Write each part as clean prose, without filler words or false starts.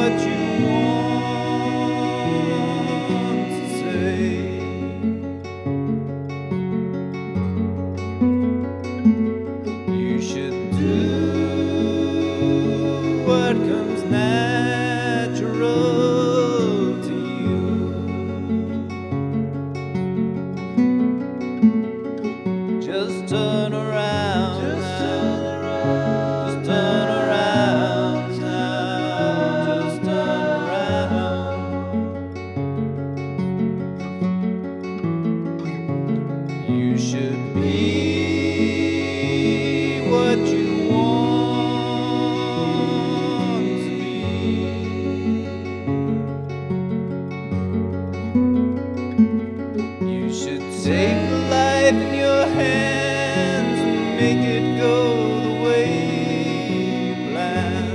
what you want to say. You should do what comes natural to you. Just turn around, just turn around, just turn around now, just turn around. You should be what you want to be. You should take life in your hands and make it go the way you plan.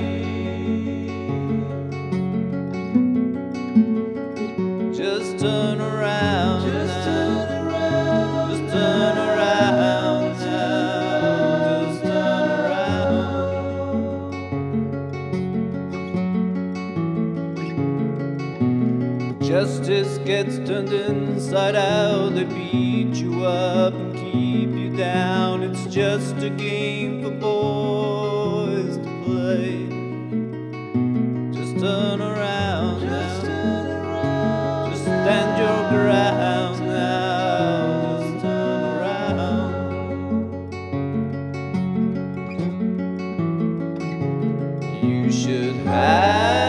Just turn around, just turn around, just turn around now, just turn around. Justice gets turned inside out. They beat you up and keep you down. It's just a game for boys to play. Just turn around, just turn around, just stand your ground now, just turn around. You should have